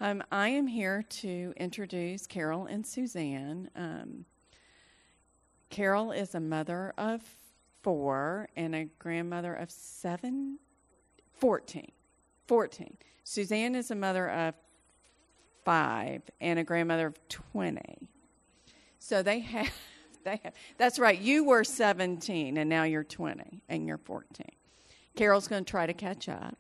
I am here to introduce Carol and Suzanne. Carol is a mother of 4 and a grandmother of 14. Suzanne is a mother of 5 and a grandmother of 20. So they have, that's right, you were 17 and now you're 20 and you're 14. Carol's going to try to catch up.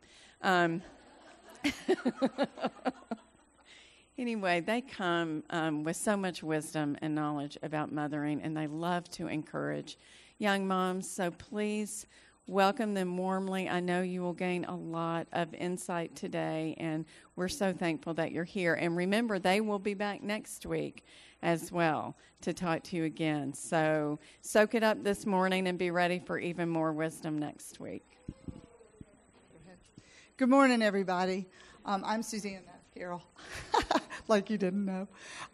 Anyway, they come with so much wisdom and knowledge about mothering, and they love to encourage young moms. So please welcome them warmly. I know you will gain a lot of insight today, and we're so thankful that you're here. And remember, they will be back next week as well to talk to you again. So soak it up this morning and be ready for even more wisdom next week. Good morning, everybody. I'm Suzanne, that's Carol, like you didn't know.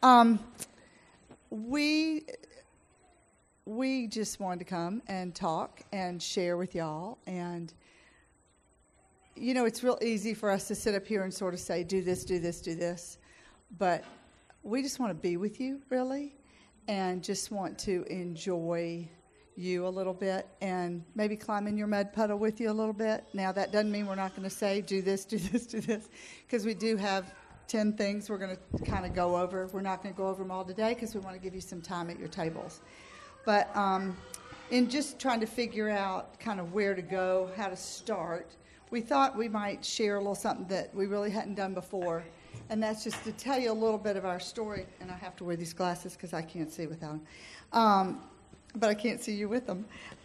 We just wanted to come and talk and share with y'all. And, you know, it's real easy for us to sit up here and sort of say, do this, do this, do this. But we just want to be with you, really, and just want to enjoy you a little bit and maybe climb in your mud puddle with you a little bit. Now, that doesn't mean we're not going to say, do this, do this, do this, because we do have 10 things we're going to kind of go over. We're not going to go over them all today because we want to give you some time at your tables. But in just trying to figure out kind of where to go, how to start, we thought we might share a little something that we really hadn't done before, and that's just to tell you a little bit of our story. And I have to wear these glasses because I can't see without them. But I can't see you with them.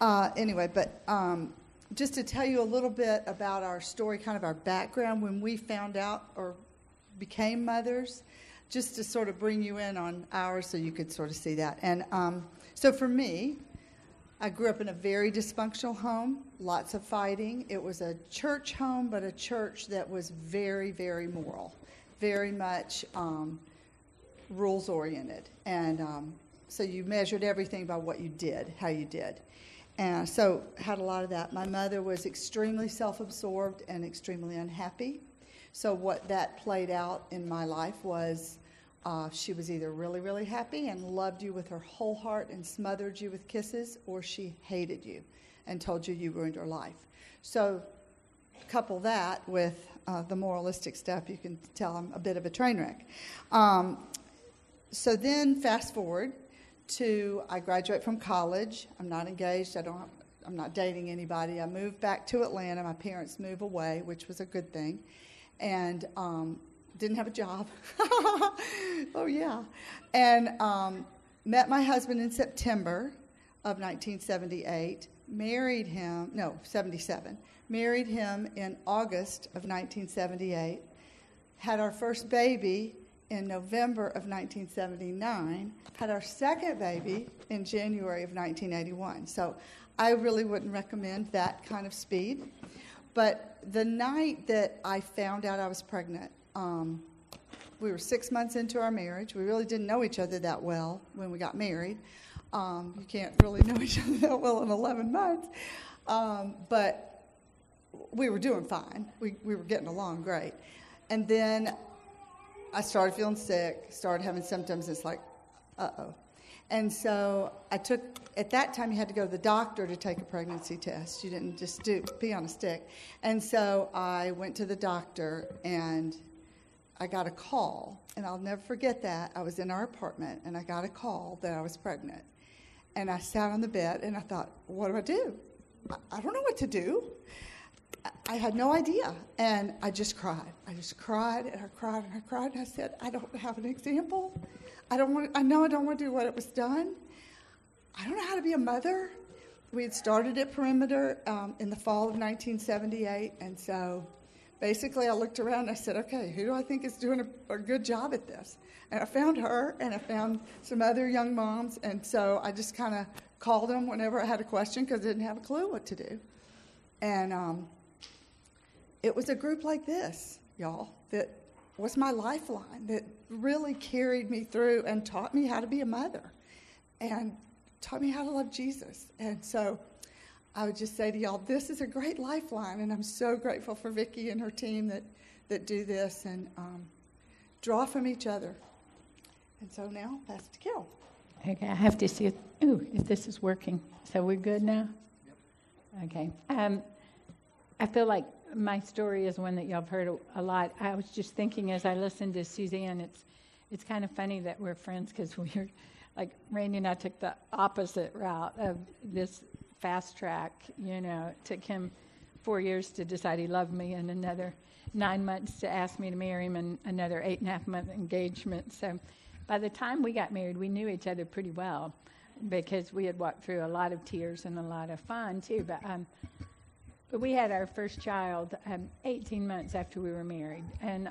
Just to tell you a little bit about our story, kind of our background when we found out or became mothers, just to sort of bring you in on ours so you could sort of see that. And so for me, I grew up in a very dysfunctional home, lots of fighting. It was a church home, but a church that was very, very moral, very much rules-oriented. And so you measured everything by what you did, how you did. And so had a lot of that. My mother was extremely self-absorbed and extremely unhappy. So what that played out in my life was she was either really, really happy and loved you with her whole heart and smothered you with kisses, or she hated you and told you you ruined her life. So couple that with the moralistic stuff, you can tell I'm a bit of a train wreck. So then fast forward to I graduate from college. I'm not engaged. I'm not dating anybody. I moved back to Atlanta. My parents moved away, which was a good thing, and didn't have a job. Oh yeah, and met my husband in September of 1978. Married him. No, 77. Married him in August of 1978. Had our first baby in November of 1979, had our second baby in January of 1981. So I really wouldn't recommend that kind of speed. But the night that I found out I was pregnant, we were 6 months into our marriage. We really didn't know each other that well when we got married. You can't really know each other that well in 11 months. But we were doing fine. We were getting along great. And then I started feeling sick, started having symptoms. It's like, uh-oh. And so at that time you had to go to the doctor to take a pregnancy test. You didn't just pee on a stick. And so I went to the doctor and I got a call. And I'll never forget that. I was in our apartment and I got a call that I was pregnant. And I sat on the bed and I thought, what do I do? I don't know what to do. I had no idea, and I just cried. I just cried, and I cried, and I cried, and I said, I don't have an example. I know I don't want to do what it was done. I don't know how to be a mother. We had started at Perimeter in the fall of 1978, and so basically I looked around and I said, okay, who do I think is doing a good job at this? And I found her, and I found some other young moms, and so I just kind of called them whenever I had a question because I didn't have a clue what to do. And it was a group like this, y'all, that was my lifeline, that really carried me through and taught me how to be a mother and taught me how to love Jesus. And so I would just say to y'all, this is a great lifeline, and I'm so grateful for Vicki and her team that do this. And draw from each other. And so now, Pastor Carol. Okay, I have to see if this is working. So we're good now? Yep. Okay. I feel like my story is one that y'all have heard a lot. I was just thinking as I listened to Suzanne, it's kind of funny that we're friends because we're, like, Randy and I took the opposite route of this fast track, It took him 4 years to decide he loved me and another 9 months to ask me to marry him and another 8.5-month engagement. So by the time we got married, we knew each other pretty well because we had walked through a lot of tears and a lot of fun too. But we had our first child 18 months after we were married, and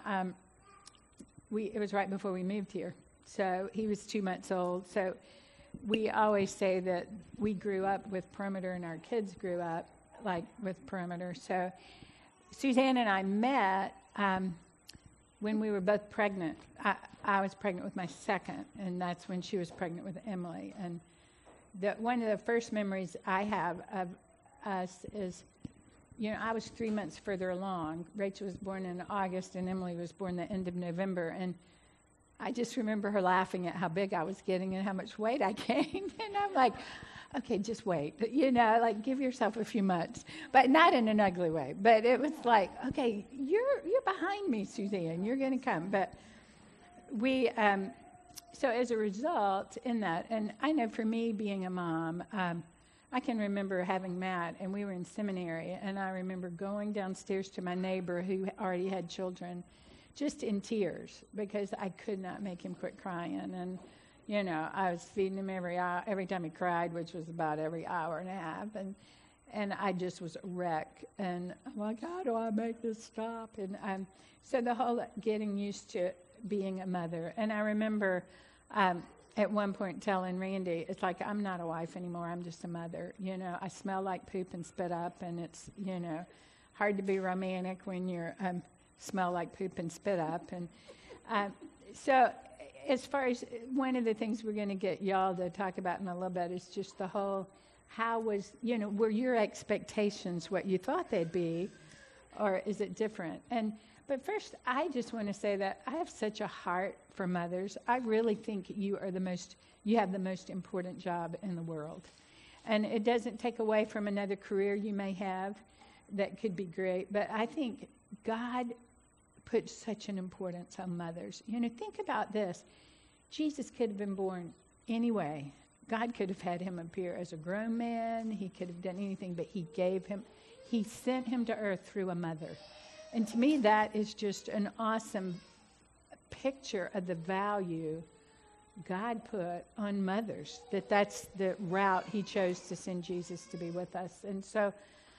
it was right before we moved here. So he was 2 months old. So we always say that we grew up with Perimeter and our kids grew up like with Perimeter. So Suzanne and I met when we were both pregnant. I was pregnant with my second, and that's when she was pregnant with Emily. And one of the first memories I have of us is, I was 3 months further along. Rachel was born in August, and Emily was born the end of November. And I just remember her laughing at how big I was getting and how much weight I gained. And I'm like, okay, just wait. Like give yourself a few months. But not in an ugly way. But it was like, okay, you're behind me, Suzanne. You're going to come. But we, so as a result in that, and I know for me being a mom, I can remember having Matt, and we were in seminary, and I remember going downstairs to my neighbor who already had children, just in tears, because I could not make him quit crying. And, I was feeding him every time he cried, which was about every hour and a half, and I just was a wreck. And I'm like, how do I make this stop? And so the whole getting used to being a mother. And I remember at one point telling Randy, it's like, I'm not a wife anymore, I'm just a mother. I smell like poop and spit up, and it's, hard to be romantic when you smell like poop and spit up. And so as far as one of the things we're going to get y'all to talk about in a little bit is just the whole, how was, were your expectations what you thought they'd be, or is it different? But first, I just want to say that I have such a heart for mothers. I really think you have the most important job in the world. And it doesn't take away from another career you may have that could be great, but I think God puts such an importance on mothers. Think about this. Jesus could have been born anyway. God could have had him appear as a grown man. He could have done anything, but he sent him to earth through a mother. And to me, that is just an awesome picture of the value God put on mothers, that's the route he chose to send Jesus to be with us. And so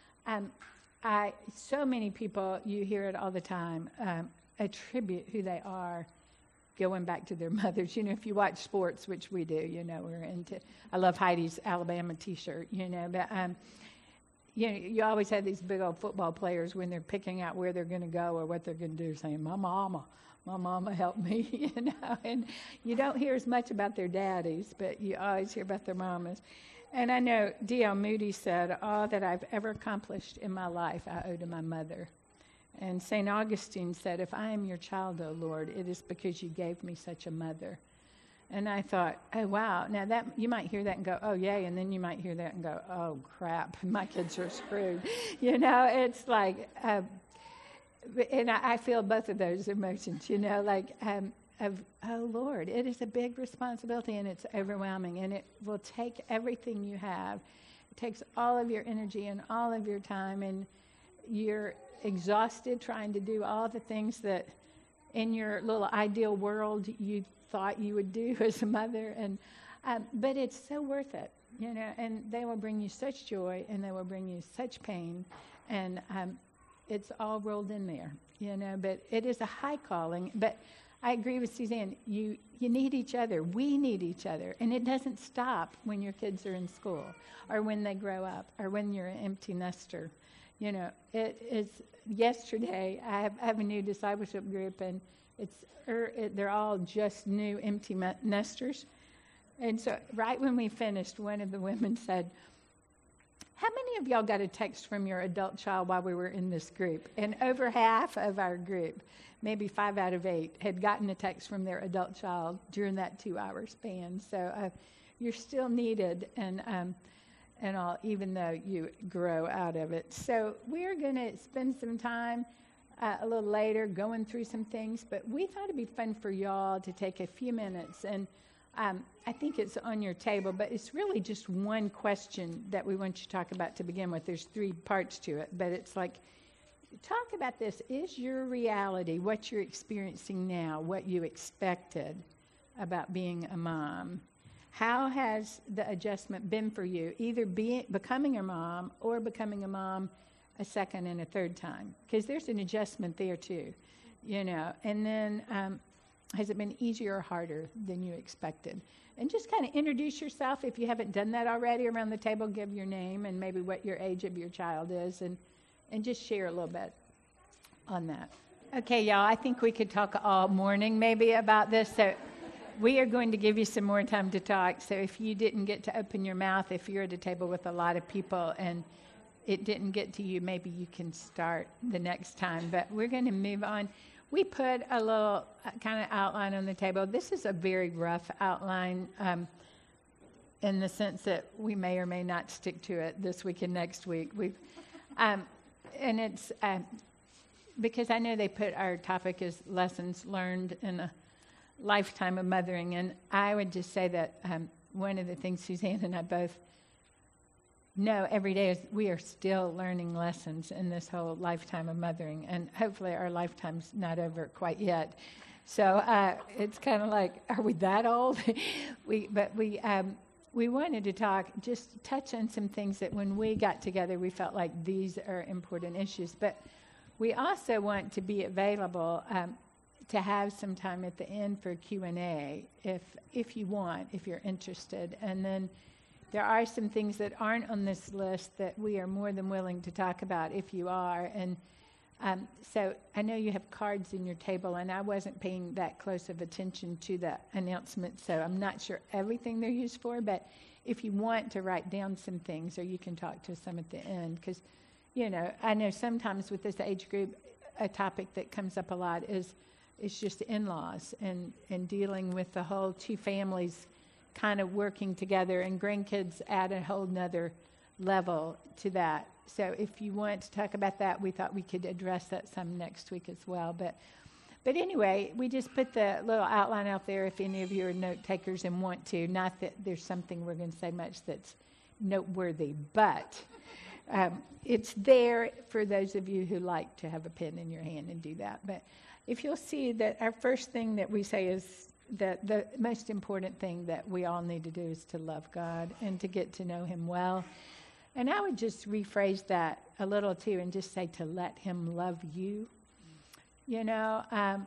so many people, you hear it all the time, attribute who they are going back to their mothers. If you watch sports, which we do, we're into, I love Heidi's Alabama t-shirt, but you always have these big old football players when they're picking out where they're going to go or what they're going to do, saying, my mama helped me, and you don't hear as much about their daddies, but you always hear about their mamas. And I know D.L. Moody said, all that I've ever accomplished in my life I owe to my mother. And St. Augustine said, if I am your child, O Lord, it is because you gave me such a mother. And I thought, oh, wow. Now, that you might hear that and go, oh, yay. And then you might hear that and go, oh, crap, my kids are screwed. It's like, and I feel both of those emotions, oh, Lord, it is a big responsibility, and it's overwhelming. And it will take everything you have. It takes all of your energy and all of your time, and you're exhausted trying to do all the things that in your little ideal world you thought you would do as a mother, and but it's so worth it, and they will bring you such joy, and they will bring you such pain, and it's all rolled in there, but it is a high calling. But I agree with Suzanne, you need each other. We need each other, and it doesn't stop when your kids are in school or when they grow up or when you're an empty nester. It is, yesterday I have a new discipleship group, and they're all just new empty nesters. And so right when we finished, one of the women said, How many of y'all got a text from your adult child while we were in this group? And over half of our group, maybe 5 out of 8, had gotten a text from their adult child during that 2-hour span. So you're still needed, and all, even though you grow out of it. So we're going to spend some time a little later going through some things, but we thought it'd be fun for y'all to take a few minutes, and I think it's on your table, but it's really just one question that we want you to talk about to begin with. There's 3 parts to it, but it's like, talk about this. Is your reality, what you're experiencing now, what you expected about being a mom? How has the adjustment been for you, either becoming a mom or becoming a mom a second and a third time? Because there's an adjustment there too, you know. And then has it been easier or harder than you expected? And just kind of introduce yourself if you haven't done that already around the table. Give your name and maybe what your age of your child is, and just share a little bit on that. Okay, y'all, I think we could talk all morning maybe about this. So we are going to give you some more time to talk. So if you didn't get to open your mouth, if you're at a table with a lot of people and it didn't get to you, maybe you can start the next time. But we're going to move on. We put a little kind of outline on the table. This is a very rough outline in the sense that we may or may not stick to it this week and next week. And it's because I know they put our topic as lessons learned in a lifetime of mothering. And I would just say that one of the things Suzanne and I both know every day is we are still learning lessons in this whole lifetime of mothering, and hopefully our lifetime's not over quite yet. So it's kind of like, are we that old? we wanted to just touch on some things that when we got together, we felt like these are important issues. But we also want to be available to have some time at the end for Q&A if you want, if you're interested. And then there are some things that aren't on this list that we are more than willing to talk about if you are. And so I know you have cards in your table, and I wasn't paying that close of attention to the announcement, so I'm not sure everything they're used for. But if you want to write down some things, or you can talk to some at the end, because, you know, I know sometimes with this age group, a topic that comes up a lot is just in-laws and dealing with the whole 2 families kind of working together, and grandkids add a whole nother level to that. So if you want to talk about that, we thought we could address that some next week as well. But anyway, we just put the little outline out there if any of you are note takers and want to. Not that there's something we're going to say much that's noteworthy, but it's there for those of you who like to have a pen in your hand and do that. But if you'll see that our first thing that we say is that the most important thing that we all need to do is to love God and to get to know Him well. And I would just rephrase that a little too and just say to let Him love you. You know,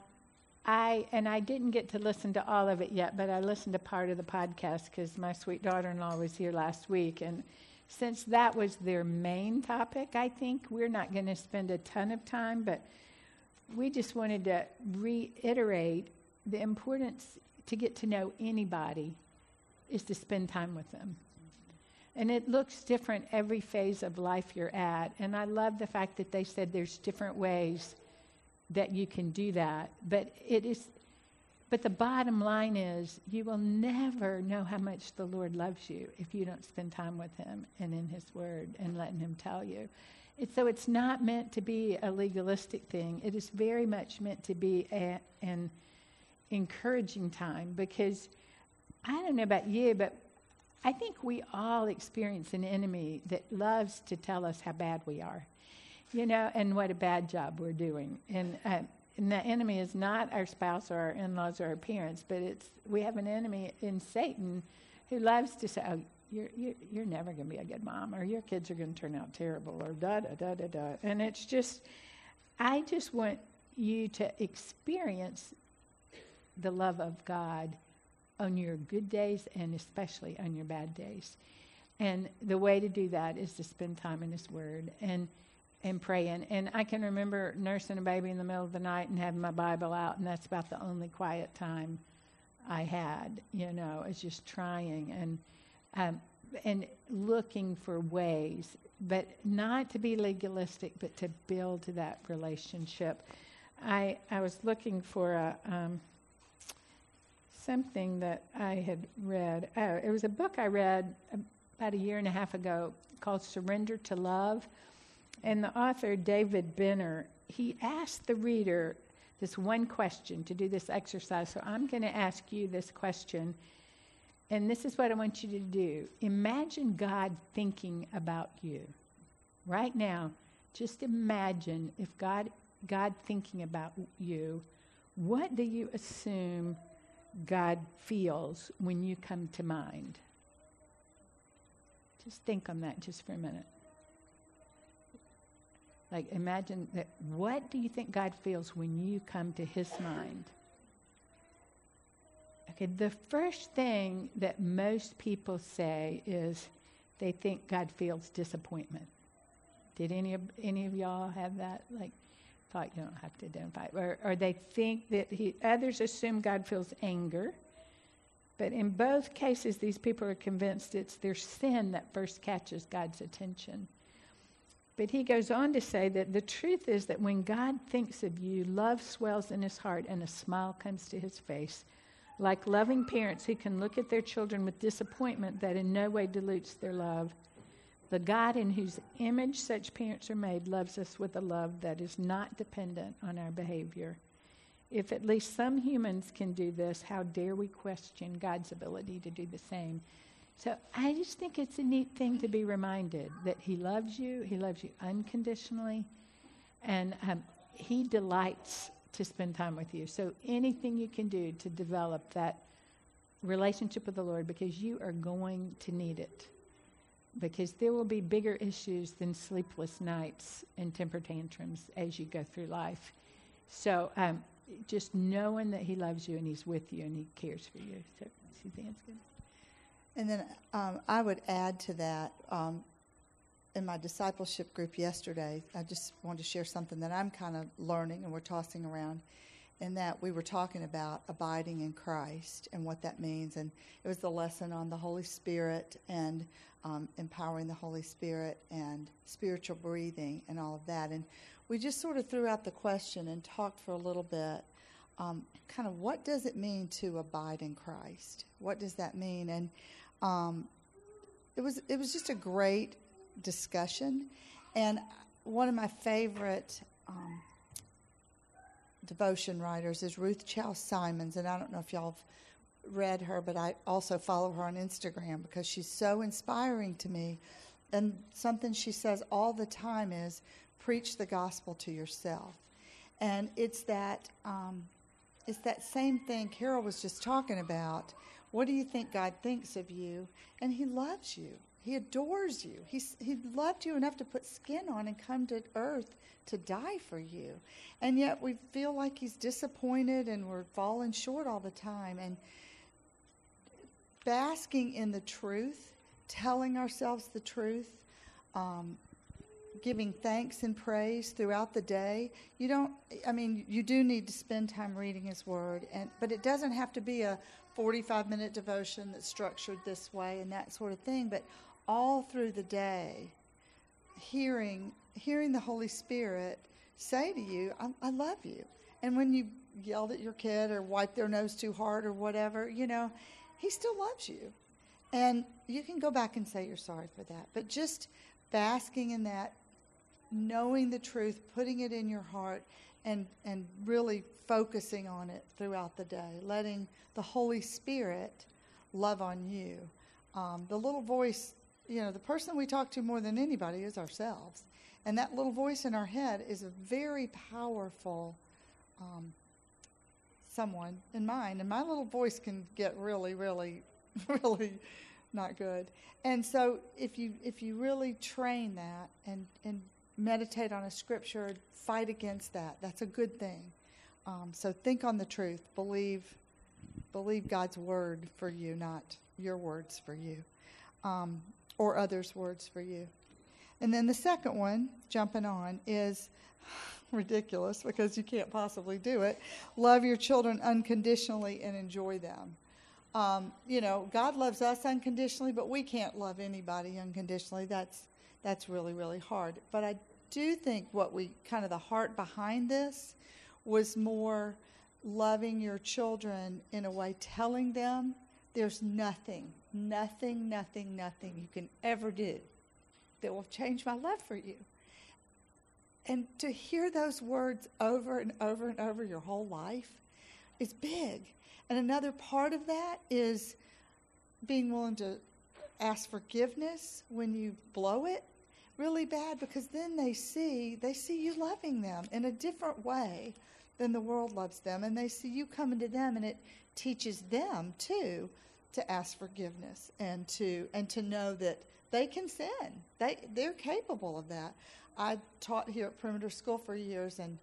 I didn't get to listen to all of it yet, but I listened to part of the podcast because my sweet daughter-in-law was here last week. And since that was their main topic, I think we're not going to spend a ton of time, but we just wanted to reiterate the importance to get to know anybody is to spend time with them. And it looks different every phase of life you're at. And I love the fact that they said there's different ways that you can do that. But the bottom line is you will never know how much the Lord loves you if you don't spend time with Him and in His Word and letting Him tell you. So it's not meant to be a legalistic thing. It is very much meant to be an encouraging time, because I don't know about you, but I think we all experience an enemy that loves to tell us how bad we are, you know, and what a bad job we're doing. And the enemy is not our spouse or our in-laws or our parents, but we have an enemy in Satan who loves to say, oh, you're never going to be a good mom, or your kids are going to turn out terrible, or da-da-da-da-da. And it's just, I just want you to experience the love of God on your good days and especially on your bad days. And the way to do that is to spend time in His Word and praying. And I can remember nursing a baby in the middle of the night and having my Bible out, and that's about the only quiet time I had, you know, it's just trying. And and looking for ways, but not to be legalistic, but to build that relationship. I was looking for something that I had read. Oh, it was a book I read about a year and a half ago called Surrender to Love. And the author, David Benner, he asked the reader this one question to do this exercise. So I'm going to ask you this question. And this is what I want you to do. Imagine God thinking about you. Right now, just imagine if God thinking about you, what do you assume God feels when you come to mind? Just think on that just for a minute. Like, imagine that. What do you think God feels when you come to his mind? Okay, the first thing that most people say is they think God feels disappointment. Did any of y'all have that? Like, thought you don't have to identify. Or they think that others assume God feels anger. But in both cases, these people are convinced it's their sin that first catches God's attention. But he goes on to say that the truth is that when God thinks of you, love swells in his heart and a smile comes to his face. Like loving parents who can look at their children with disappointment that in no way dilutes their love. The God in whose image such parents are made loves us with a love that is not dependent on our behavior. If at least some humans can do this, how dare we question God's ability to do the same? So I just think it's a neat thing to be reminded that he loves you unconditionally, and he delights to spend time with you. So anything you can do to develop that relationship with the Lord, because you are going to need it. Because there will be bigger issues than sleepless nights and temper tantrums as you go through life. So just knowing that he loves you and he's with you and he cares for you. So Suzanne's good. And then I would add to that, in my discipleship group yesterday, I just wanted to share something that I'm kind of learning and we're tossing around, in that we were talking about abiding in Christ and what that means. And it was the lesson on the Holy Spirit and empowering the Holy Spirit and spiritual breathing and all of that. And we just sort of threw out the question and talked for a little bit, kind of what does it mean to abide in Christ? What does that mean? And it was just a great discussion. And one of my favorite devotion writers is Ruth Chou Simons, and I don't know if y'all have read her, but I also follow her on Instagram because she's so inspiring to me. And something she says all the time is, preach the gospel to yourself. And it's that same thing Carol was just talking about. What do you think God thinks of you? And he loves you. He adores you. He loved you enough to put skin on and come to earth to die for you. And yet we feel like he's disappointed and we're falling short all the time. And basking in the truth, telling ourselves the truth, giving thanks and praise throughout the day. You do need to spend time reading his word, but it doesn't have to be a 45-minute devotion that's structured this way and that sort of thing. But all through the day, hearing the Holy Spirit say to you, I love you. And when you yelled at your kid or wiped their nose too hard or whatever, he still loves you. And you can go back and say you're sorry for that. But just basking in that, knowing the truth, putting it in your heart, and really focusing on it throughout the day, letting the Holy Spirit love on you. The little voice, the person we talk to more than anybody is ourselves. And that little voice in our head is a very powerful someone in mine. And my little voice can get really, really, really not good. And so if you really train that and meditate on a scripture, fight against that, that's a good thing. So think on the truth. Believe God's word for you, not your words for you, or others' words for you. And then the second one, jumping on, is ridiculous because you can't possibly do it. Love your children unconditionally and enjoy them. God loves us unconditionally, but we can't love anybody unconditionally. That's really, really hard. But I do think the heart behind this was more loving your children in a way, telling them there's nothing you can ever do that will change my love for you. And to hear those words over and over and over your whole life is big. And another part of that is being willing to ask forgiveness when you blow it really bad, because then they see you loving them in a different way than the world loves them, and they see you coming to them, and it teaches them too to ask forgiveness and to know that they can sin. They're capable of that. I taught here at Perimeter School for years, and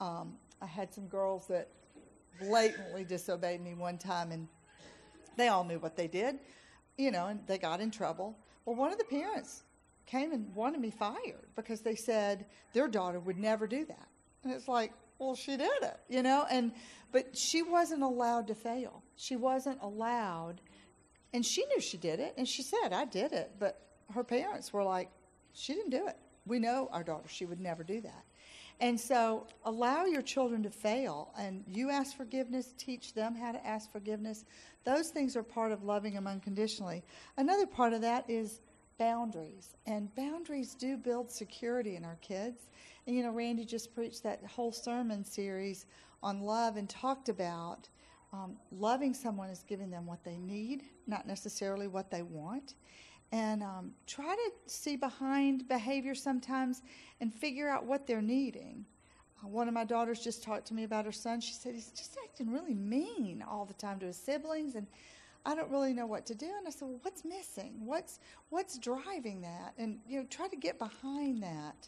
I had some girls that blatantly disobeyed me one time, and they all knew what they did, and they got in trouble. Well, one of the parents came and wanted me fired because they said their daughter would never do that. And it's like, well, she did it, but she wasn't allowed to fail. She wasn't allowed, and she knew she did it, and she said, I did it, but her parents were like, she didn't do it. We know our daughter, she would never do that. And so allow your children to fail, and you ask forgiveness, teach them how to ask forgiveness. Those things are part of loving them unconditionally. Another part of that is boundaries, and boundaries do build security in our kids. And Randy just preached that whole sermon series on love and talked about loving someone is giving them what they need, not necessarily what they want. And try to see behind behavior sometimes and figure out what they're needing. One of my daughters just talked to me about her son. She said, he's just acting really mean all the time to his siblings, and I don't really know what to do. And I said, well, what's missing? What's driving that? And, try to get behind that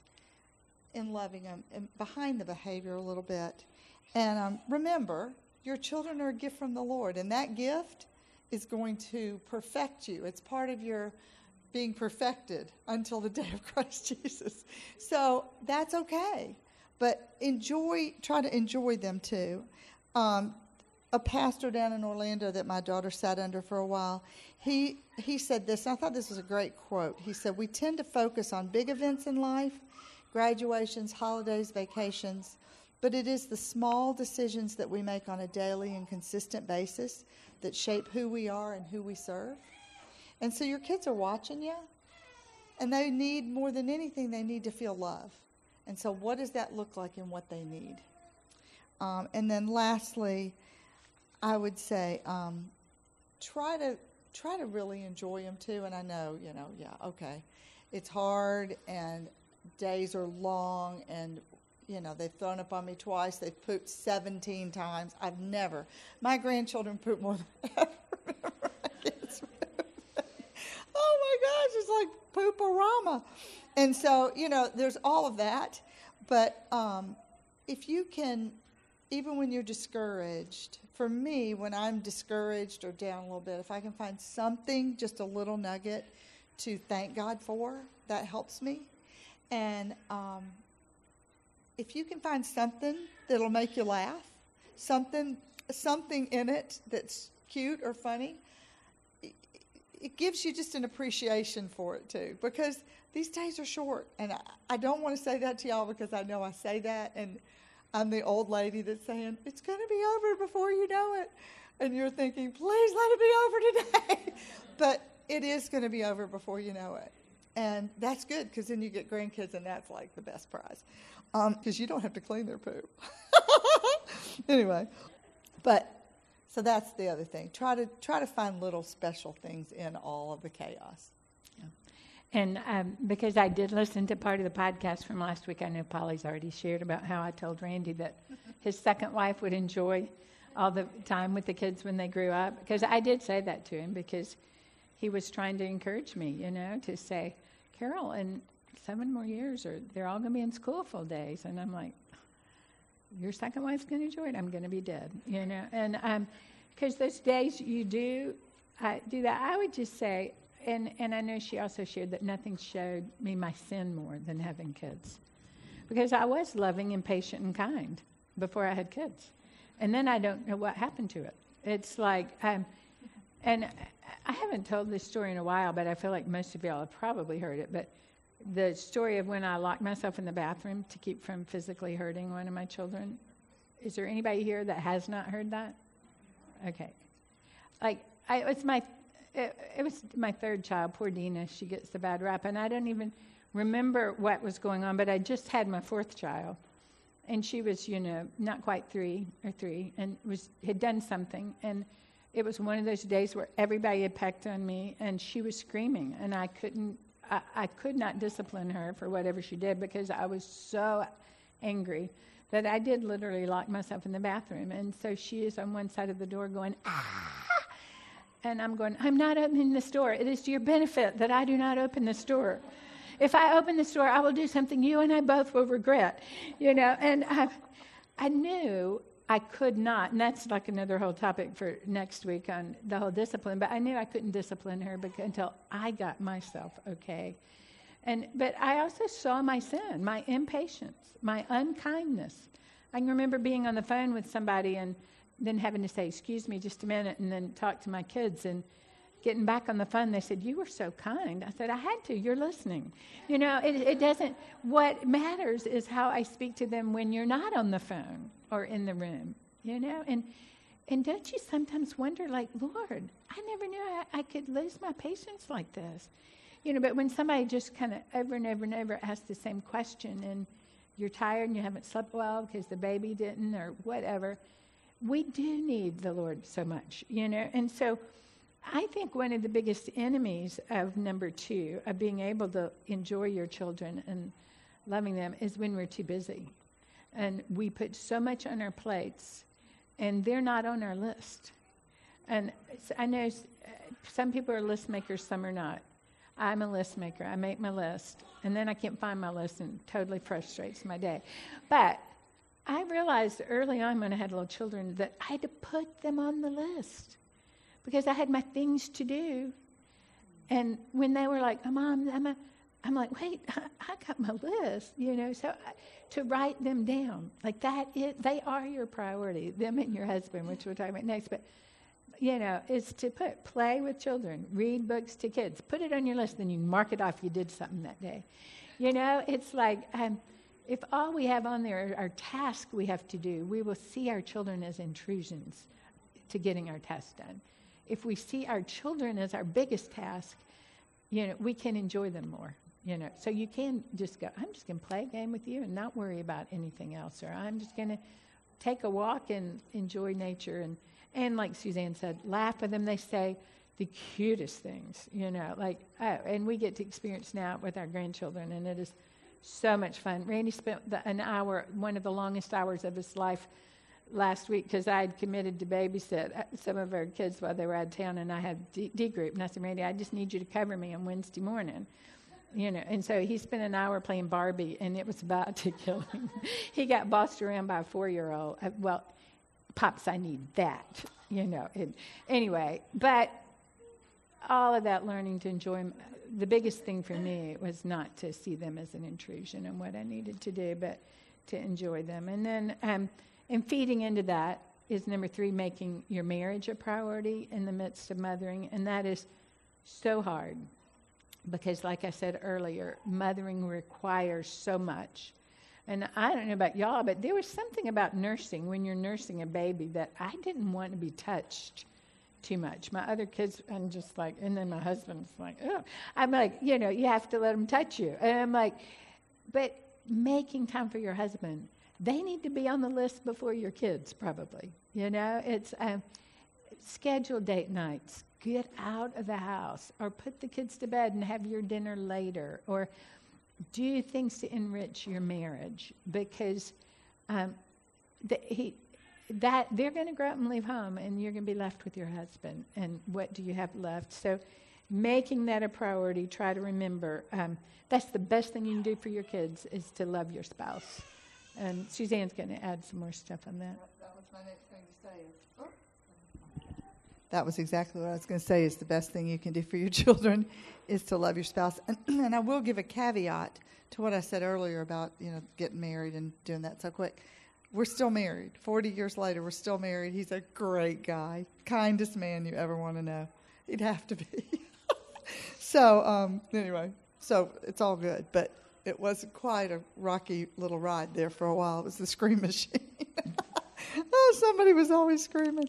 in loving them and behind the behavior a little bit. And remember, your children are a gift from the Lord, and that gift is going to perfect you. It's part of your being perfected until the day of Christ Jesus. So that's okay. But try to enjoy them too. A pastor down in Orlando that my daughter sat under for a while, he said this, and I thought this was a great quote. He said, we tend to focus on big events in life, graduations, holidays, vacations, but it is the small decisions that we make on a daily and consistent basis that shape who we are and who we serve. And so your kids are watching you, and they need, more than anything, they need to feel love. And so what does that look like in what they need? And then lastly, I would say try to really enjoy them too. And I know, okay, it's hard and days are long, and they've thrown up on me twice. They've pooped 17 times. My grandchildren poop more than I ever remember my kids poop. Oh my gosh, it's like poop-a-rama. And so, there's all of that. But if you can, even when you're discouraged, for me, when I'm discouraged or down a little bit, if I can find something, just a little nugget to thank God for, that helps me. And if you can find something that'll make you laugh, something in it that's cute or funny, it gives you just an appreciation for it too, because these days are short. And I don't want to say that to y'all because I know I say that, and I'm the old lady that's saying, it's going to be over before you know it. And you're thinking, please let it be over today. But it is going to be over before you know it. And that's good, because then you get grandkids, and that's like the best prize, because you don't have to clean their poop. Anyway, so that's the other thing. Try to find little special things in all of the chaos. Yeah. And because I did listen to part of the podcast from last week, I know Polly's already shared about how I told Randy that his second wife would enjoy all the time with the kids when they grew up. Because I did say that to him, because he was trying to encourage me, to say, Carol, in 7 more years, or they're all going to be in school full days. And I'm like, your second wife's going to enjoy it. I'm going to be dead, And because those days you do that, I would just say, and I know she also shared that nothing showed me my sin more than having kids. Because I was loving and patient and kind before I had kids. And then I don't know what happened to it. It's like And I haven't told this story in a while, but I feel like most of y'all have probably heard it. But the story of when I locked myself in the bathroom to keep from physically hurting one of my children. Is there anybody here that has not heard that? Okay. It was my third child, poor Dina. She gets the bad rap. And I don't even remember what was going on, but I just had my fourth child. And she was, not quite three, and had done something. And it was one of those days where everybody had pecked on me, and she was screaming. And I could not discipline her for whatever she did because I was so angry that I did literally lock myself in the bathroom. And so she is on one side of the door going, ah! And I'm going, I'm not opening this door. It is to your benefit that I do not open this door. If I open this door, I will do something you and I both will regret, And I knew I could not, and that's like another whole topic for next week on the whole discipline, but I knew I couldn't discipline her until I got myself okay. But I also saw my sin, my impatience, my unkindness. I can remember being on the phone with somebody and then having to say, excuse me just a minute, and then talk to my kids. And getting back on the phone, they said, you were so kind. I said, I had to. You're listening. It doesn't, what matters is how I speak to them when you're not on the phone or in the room, And don't you sometimes wonder, like, Lord, I never knew I could lose my patience like this. But when somebody just kind of over and over and over asks the same question and you're tired and you haven't slept well because the baby didn't or whatever, we do need the Lord so much, And so I think one of the biggest enemies of number 2, of being able to enjoy your children and loving them, is when we're too busy. And we put so much on our plates, and they're not on our list. And I know some people are list makers, some are not. I'm a list maker. I make my list, and then I can't find my list, and it totally frustrates my day. But I realized early on when I had little children that I had to put them on the list because I had my things to do. And when they were like, oh, Mom, I'm like, wait, I got my list, So to write them down, like that, they are your priority, them and your husband, which we'll talk about next. But, is to play with children, read books to kids, put it on your list, then you mark it off you did something that day. It's like, if all we have on there are tasks we have to do, we will see our children as intrusions to getting our tasks done. If we see our children as our biggest task, we can enjoy them more. So you can just go, I'm just going to play a game with you and not worry about anything else, or I'm just going to take a walk and enjoy nature. And like Suzanne said, laugh with them. They say the cutest things, and we get to experience now with our grandchildren, and it is so much fun. Randy spent an hour, one of the longest hours of his life last week, because I had committed to babysit some of our kids while they were out of town, and I had D group. And I said, Randy, I just need you to cover me on Wednesday morning. And so he spent an hour playing Barbie, and it was about to kill him. He got bossed around by a 4-year-old. Well, Pops, I need that, anyway, but all of that learning to enjoy, the biggest thing for me was not to see them as an intrusion in what I needed to do, but to enjoy them. And then, and feeding into that is number 3, making your marriage a priority in the midst of mothering. And that is so hard because, like I said earlier, mothering requires so much. And I don't know about y'all, but there was something about nursing, when you're nursing a baby, that I didn't want to be touched too much. My other kids, I'm just like, and then my husband's like, oh. I'm like, you have to let them touch you. And I'm like, but making time for your husband, they need to be on the list before your kids, probably. It's schedule date nights, get out of the house, or put the kids to bed and have your dinner later, or do things to enrich your marriage, because they're going to grow up and leave home, and you're going to be left with your husband. And what do you have left? So making that a priority, try to remember, that's the best thing you can do for your kids, is to love your spouse. And Suzanne's going to add some more stuff on that. That was my next thing to say. That was exactly what I was going to say, is the best thing you can do for your children is to love your spouse. And I will give a caveat to what I said earlier about, getting married and doing that so quick. we're still married. 40 years later, we're still married. He's a great guy, kindest man you ever want to know. He'd have to be. So anyway, so it's all good. But it wasn't quite a rocky little ride there for a while. It was the scream machine. Oh, somebody was always screaming.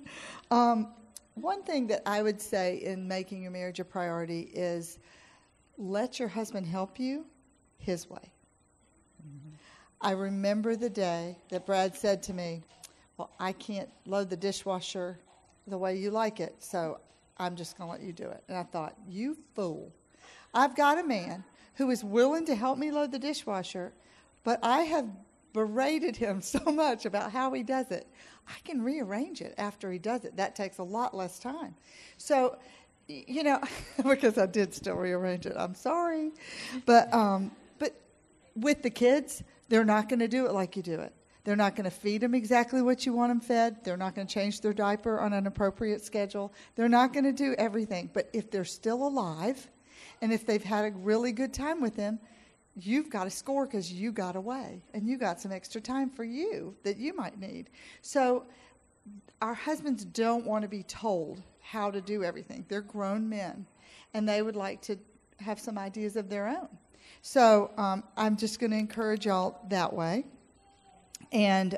One thing that I would say in making your marriage a priority is let your husband help you his way. Mm-hmm. I remember the day that Brad said to me, well, I can't load the dishwasher the way you like it, so I'm just going to let you do it. And I thought, you fool. I've got a man who is willing to help me load the dishwasher, but I have berated him so much about how he does it. I can rearrange it after he does it. That takes a lot less time. So, you know, because I did still rearrange it. I'm sorry. But with the kids, they're not going to do it like you do it. They're not going to feed them exactly what you want them fed. They're not going to change their diaper on an appropriate schedule. They're not going to do everything. But if they're still alive and if they've had a really good time with them, you've got to score because you got away and you got some extra time for you that you might need. So our husbands don't want to be told how to do everything. They're grown men, and they would like to have some ideas of their own. So I'm just going to encourage y'all that way. And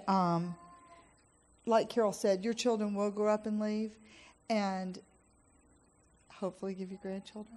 like Carol said, your children will grow up and leave and hopefully give you grandchildren.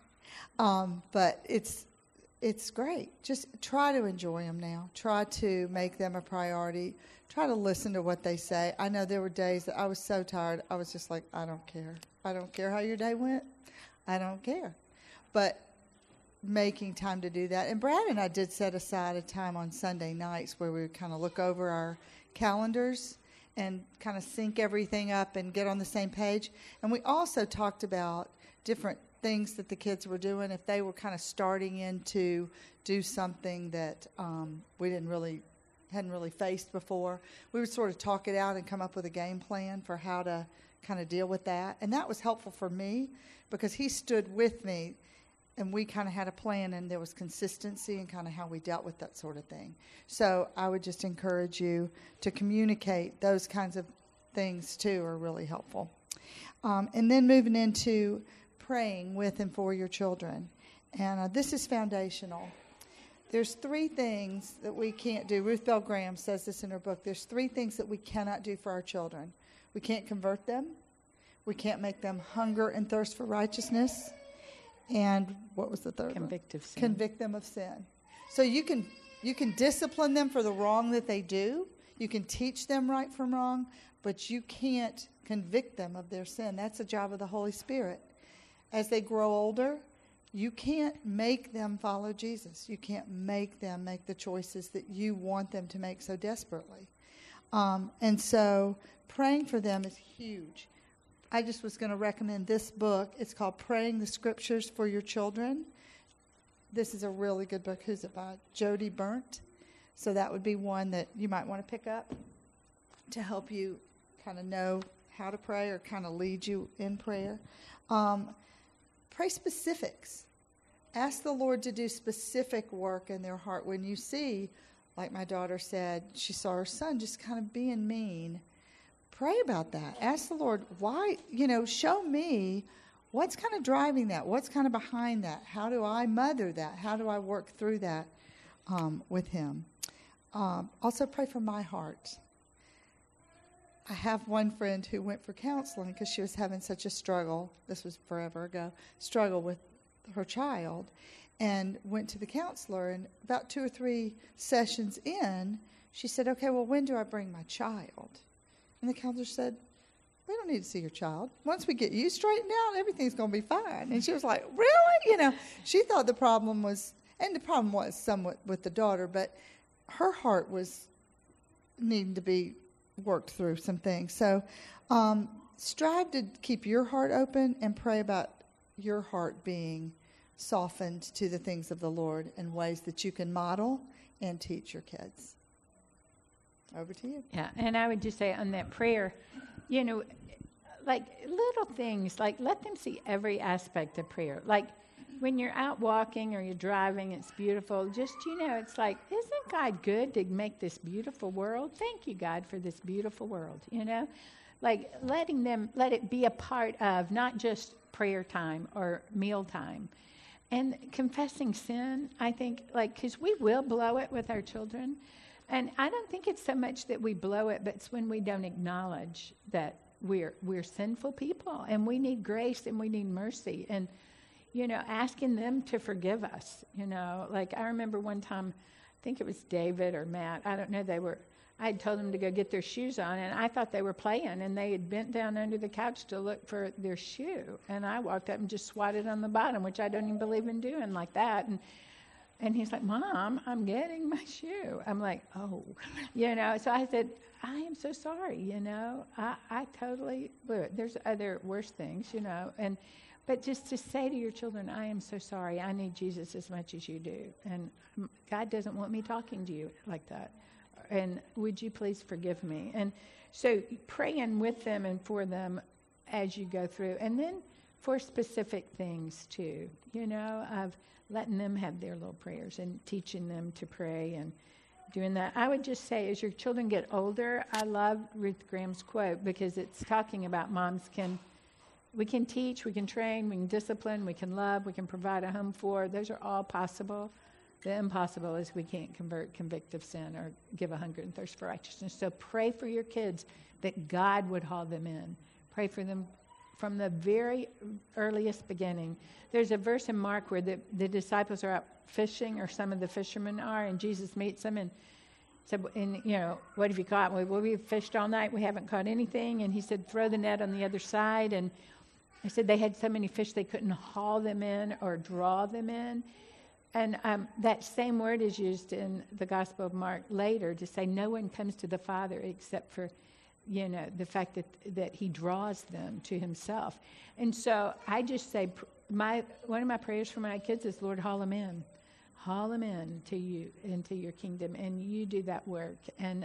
But it's great. Just try to enjoy them now. Try to make them a priority. Try to listen to what they say. I know there were days that I was so tired. I was just like, I don't care. I don't care how your day went. I don't care. But making time to do that. And Brad and I did set aside a time on Sunday nights where we would kind of look over our calendars and kind of sync everything up and get on the same page. And we also talked about different things that the kids were doing, if they were kind of starting in to do something that we hadn't really faced before. We would sort of talk it out and come up with a game plan for how to kind of deal with that. And that was helpful for me because he stood with me and we kind of had a plan and there was consistency in kind of how we dealt with that sort of thing. So I would just encourage you to communicate. Those kinds of things too are really helpful. And then moving into praying with and for your children. And this is foundational. There's 3 things that we can't do. Ruth Bell Graham says this in her book. There's 3 things that we cannot do for our children. We can't convert them. We can't make them hunger and thirst for righteousness. And what was the third one? Convict them of sin. So you can discipline them for the wrong that they do. You can teach them right from wrong, but you can't convict them of their sin. That's the job of the Holy Spirit. As they grow older, you can't make them follow Jesus. You can't make them make the choices that you want them to make so desperately. And so praying for them is huge. I just was going to recommend this book. It's called Praying the Scriptures for Your Children. This is a really good book. Who's it by? Jody Burnt. So that would be one that you might want to pick up to help you kind of know how to pray or kind of lead you in prayer. Pray specifics. Ask the Lord to do specific work in their heart. When you see, like my daughter said, she saw her son just kind of being mean. Pray about that. Ask the Lord, why, show me what's kind of driving that. What's kind of behind that? How do I mother that? How do I work through that with him? Also pray for my heart. I have one friend who went for counseling because she was having such a struggle. This was forever ago. Struggle with her child, and went to the counselor. And about 2 or 3 sessions in, she said, "Okay, well, when do I bring my child?" And the counselor said, "We don't need to see your child. Once we get you straightened out, everything's going to be fine." And she was like, "Really?" She thought the problem was, and the problem was somewhat with the daughter, but her heart was needing to be worked through some things. So strive to keep your heart open and pray about your heart being softened to the things of the Lord in ways that you can model and teach your kids. Over to you. Yeah, and I would just say on that prayer, like little things, like let them see every aspect of prayer. Like when you're out walking or you're driving, it's beautiful. Just, it's like, isn't God good to make this beautiful world? Thank you, God, for this beautiful world, Like let it be a part of not just prayer time or meal time. And confessing sin, I think, because we will blow it with our children. And I don't think it's so much that we blow it, but it's when we don't acknowledge that we're sinful people and we need grace and we need mercy. And, asking them to forgive us, Like I remember one time, I think it was David or Matt, I don't know, I had told them to go get their shoes on, and I thought they were playing, and they had bent down under the couch to look for their shoe. And I walked up and just swatted on the bottom, which I don't even believe in doing like that. And he's like, Mom, I'm getting my shoe. I'm like, oh, So I said, I am so sorry, I totally blew it. There's other worse things, But just to say to your children, I am so sorry. I need Jesus as much as you do. And God doesn't want me talking to you like that. And would you please forgive me? And so praying with them and for them as you go through. And then for specific things too, of letting them have their little prayers and teaching them to pray and doing that. I would just say as your children get older, I love Ruth Graham's quote because it's talking about we can teach, we can train, we can discipline, we can love, we can provide a home for. Those are all possible. The impossible is we can't convict of sin or give a hunger and thirst for righteousness. So pray for your kids that God would haul them in. Pray for them from the very earliest beginning. There's a verse in Mark where the disciples are out fishing, or some of the fishermen are, and Jesus meets them and said, what have you caught? Well, we've fished all night. We haven't caught anything. And he said, throw the net on the other side. And I said they had so many fish they couldn't haul them in or draw them in. And that same word is used in the Gospel of Mark later to say no one comes to the Father except for, the fact that he draws them to himself. And so I just say one of my prayers for my kids is, Lord, haul them in. Haul them in to you, into your kingdom, and you do that work. And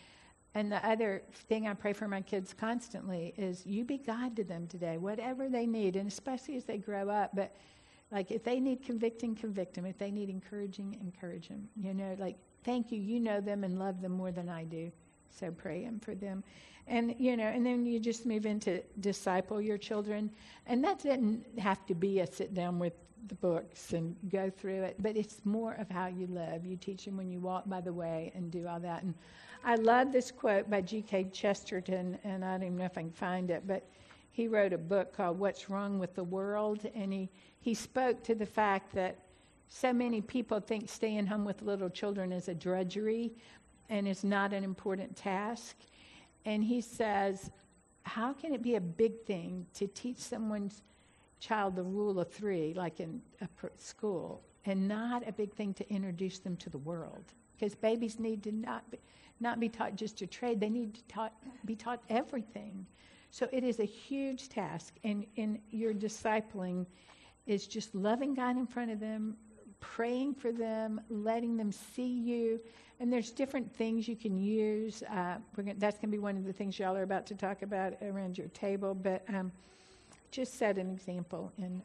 the other thing I pray for my kids constantly is you be God to them today, whatever they need, and especially as they grow up. But like if they need convicting, convict them. If they need encouraging, encourage them. Thank you. You know them and love them more than I do. So praying for them. And, and then you just move into disciple your children. And that didn't have to be a sit down with the books and go through it, but it's more of how you live. You teach them when you walk by the way and do all that. And I love this quote by G.K. Chesterton, and I don't even know if I can find it, but he wrote a book called What's Wrong with the World, and he spoke to the fact that so many people think staying home with little children is a drudgery and is not an important task. And he says, how can it be a big thing to teach someone's child the rule of three, like in a school, and not a big thing to introduce them to the world? Because babies need to not be taught just a trade. They need to be taught everything. So it is a huge task. And in your discipling is just loving God in front of them, praying for them, letting them see you. And there's different things you can use. That's going to be one of the things y'all are about to talk about around your table. But just set an example and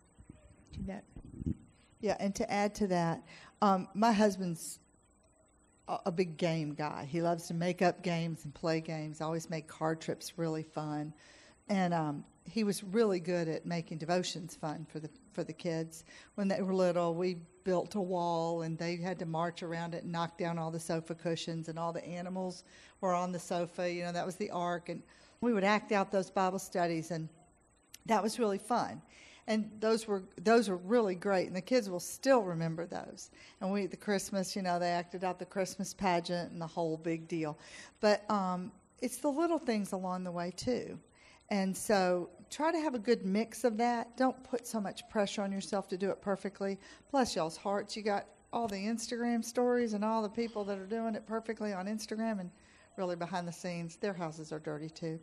do that. Yeah, and to add to that, my husband's a big game guy. He loves to make up games and play games. Always make card trips really fun. And he was really good at making devotions fun for the kids. When they were little, we built a wall, and they had to march around it and knock down all the sofa cushions, and all the animals were on the sofa. That was the ark. And we would act out those Bible studies, and that was really fun. And those were really great, and the kids will still remember those. And the Christmas, they acted out the Christmas pageant and the whole big deal. But it's the little things along the way, too. And so try to have a good mix of that. Don't put so much pressure on yourself to do it perfectly. Bless y'all's hearts. You got all the Instagram stories and all the people that are doing it perfectly on Instagram, and really behind the scenes, their houses are dirty too.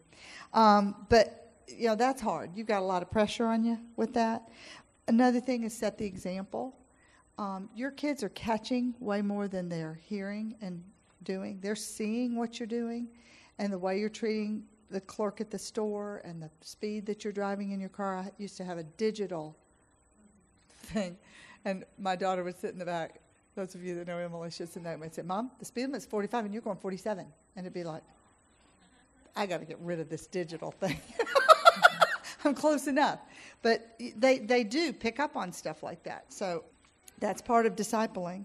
But that's hard. You've got a lot of pressure on you with that. Another thing is set the example. Your kids are catching way more than they're hearing and doing. They're seeing what you're doing and the way you're treating the clerk at the store and the speed that you're driving in your car. I used to have a digital thing. And my daughter would sit in the back. Those of you that know Emily, she'd sit there and say, Mom, the speed limit's 45 and you're going 47. And it'd be like, I got to get rid of this digital thing. I'm close enough. But they do pick up on stuff like that. So that's part of discipling.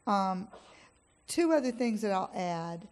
Two other things that I'll add,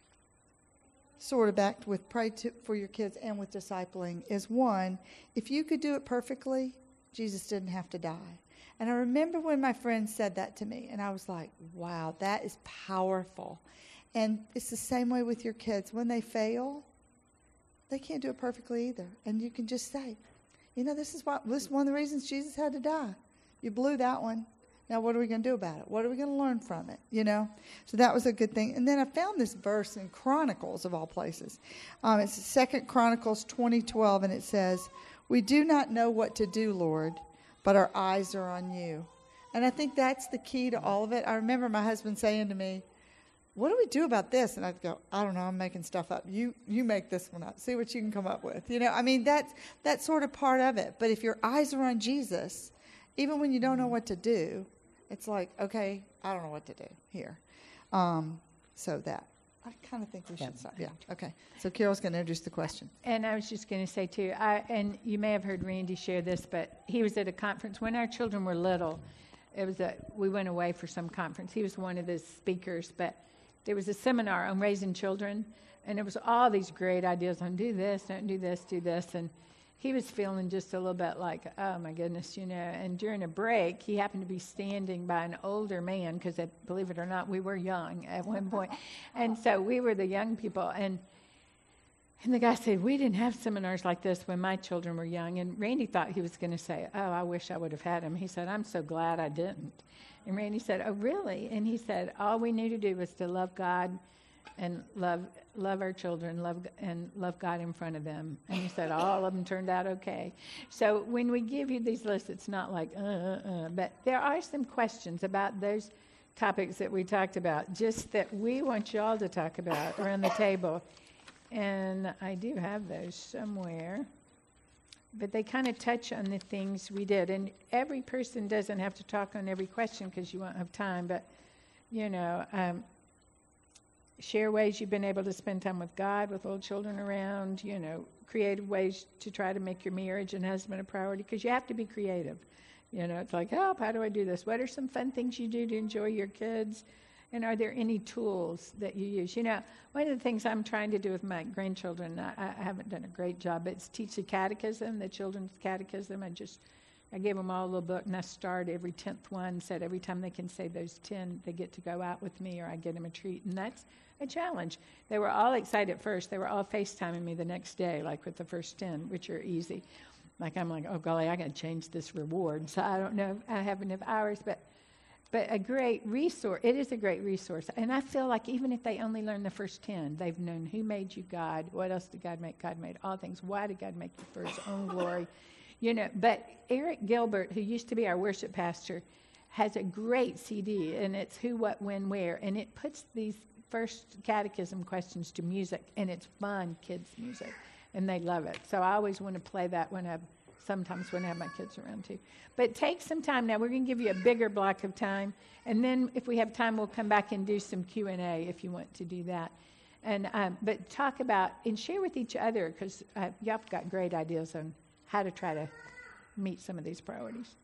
sort of back with for your kids and with discipling, is one, if you could do it perfectly, Jesus didn't have to die. And I remember when my friend said that to me, and I was like, wow, that is powerful. And it's the same way with your kids. When they fail, they can't do it perfectly either. And you can just say, this is one of the reasons Jesus had to die. You blew that one. Now what are we going to do about it? What are we going to learn from it? So that was a good thing. And then I found this verse in Chronicles, of all places. It's 2 Chronicles 20:12, and it says, "We do not know what to do, Lord, but our eyes are on you." And I think that's the key to all of it. I remember my husband saying to me, "What do we do about this?" And I'd go, "I don't know, I'm making stuff up. You make this one up. See what you can come up with." That's sort of part of it. But if your eyes are on Jesus, even when you don't know what to do, it's like, okay, I don't know what to do here. So that. I kind of think we should stop. Yeah, okay. So Carol's going to introduce the question. And I was just going to say, too, and you may have heard Randy share this, but he was at a conference when our children were little. We went away for some conference. He was one of the speakers, but there was a seminar on raising children, and there was all these great ideas on do this, don't do this, do this, and he was feeling just a little bit like, oh, my goodness, And during a break, he happened to be standing by an older man, because believe it or not, we were young at one point. And so we were the young people. And the guy said, we didn't have seminars like this when my children were young. And Randy thought he was going to say, oh, I wish I would have had them. He said, I'm so glad I didn't. And Randy said, oh, really? And he said, all we knew to do was to love God and love our children, love God in front of them. And he said all of them turned out okay. So when we give you these lists, it's not like, but there are some questions about those topics that we talked about, just that we want you all to talk about around the table. And I do have those somewhere. But they kind of touch on the things we did. And every person doesn't have to talk on every question because you won't have time. But, share ways you've been able to spend time with God, with little children around, creative ways to try to make your marriage and husband a priority, because you have to be creative. It's like, how do I do this? What are some fun things you do to enjoy your kids? And are there any tools that you use? One of the things I'm trying to do with my grandchildren, I haven't done a great job, but it's teach the catechism, the children's catechism. I gave them all a little book, and I starred every 10th one, said every time they can say those 10, they get to go out with me, or I get them a treat. And that's a challenge. They were all excited at first. They were all FaceTiming me the next day, like with the first 10, which are easy. I'm like, oh, golly, I got to change this reward. So I don't know. I have enough hours, but a great resource. It is a great resource. And I feel like even if they only learn the first 10, they've known who made you, God. What else did God make? God made all things. Why did God make you for his own glory? But Eric Gilbert, who used to be our worship pastor, has a great CD, and it's Who, What, When, Where, and it puts these first catechism questions to music, and it's fun kids' music, and they love it. So I always want to play that sometimes when I have my kids around too. But take some time now. We're going to give you a bigger block of time, and then if we have time, we'll come back and do some Q&A if you want to do that. And but talk about and share with each other, because y'all have got great ideas on how to try to meet some of these priorities.